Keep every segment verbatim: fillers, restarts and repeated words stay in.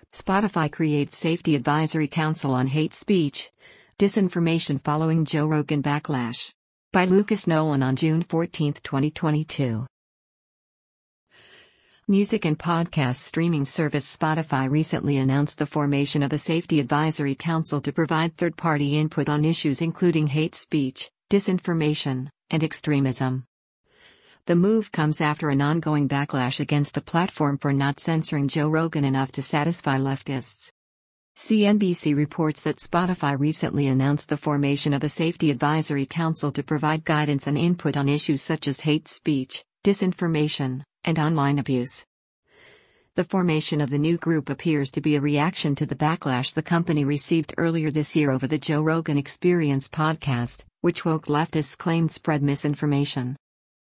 Spotify creates Safety Advisory Council on Hate Speech, Disinformation following Joe Rogan backlash. By Lucas Nolan on June fourteenth, twenty twenty-two. Music and podcast streaming service Spotify recently announced the formation of a Safety Advisory Council to provide third-party input on issues including hate speech, disinformation, and extremism. The move comes after an ongoing backlash against the platform for not censoring Joe Rogan enough to satisfy leftists. C N B C reports that Spotify recently announced the formation of a Safety Advisory Council to provide guidance and input on issues such as hate speech, disinformation, and online abuse. The formation of the new group appears to be a reaction to the backlash the company received earlier this year over the Joe Rogan Experience podcast, which woke leftists claimed spread misinformation.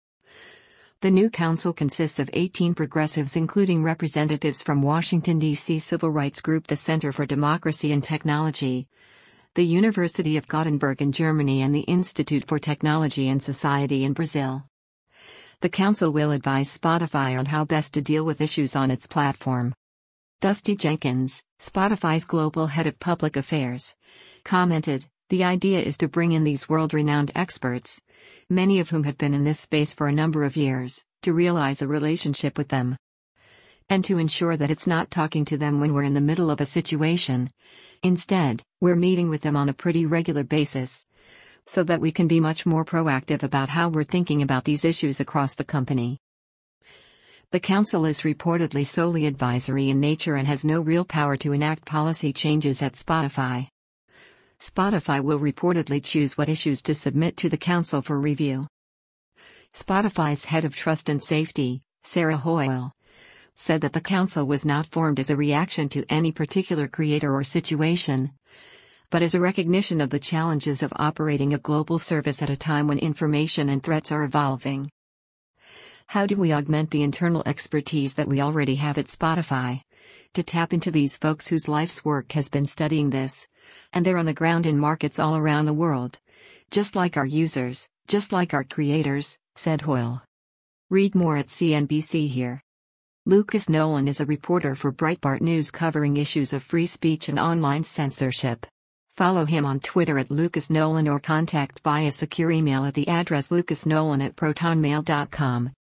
The new council consists of eighteen progressives including representatives from Washington, D C civil rights group the Center for Democracy and Technology, the University of Gothenburg in Germany and the Institute for Technology and Society in Brazil. The council will advise Spotify on how best to deal with issues on its platform. Dusty Jenkins, Spotify's global head of public affairs, commented, "The idea is to bring in these world-renowned experts, many of whom have been in this space for a number of years, to realize a relationship with them. And to ensure that it's not talking to them when we're in the middle of a situation. Instead, we're meeting with them on a pretty regular basis, so that we can be much more proactive about how we're thinking about these issues across the company." The council is reportedly solely advisory in nature and has no real power to enact policy changes at Spotify. Spotify will reportedly choose what issues to submit to the council for review. Spotify's head of trust and safety, Sarah Hoyle, said that the council was not formed as a reaction to any particular creator or situation, but as a recognition of the challenges of operating a global service at a time when information and threats are evolving. How do we augment the internal expertise that we already have at Spotify? To tap into these folks whose life's work has been studying this, and they're on the ground in markets all around the world. Just like our users, just like our creators, said Hoyle. Read more at C N B C here. Lucas Nolan is a reporter for Breitbart News covering issues of free speech and online censorship. Follow him on Twitter at Lucas Nolan or contact via secure email at the address lucasnolan at protonmail dot com.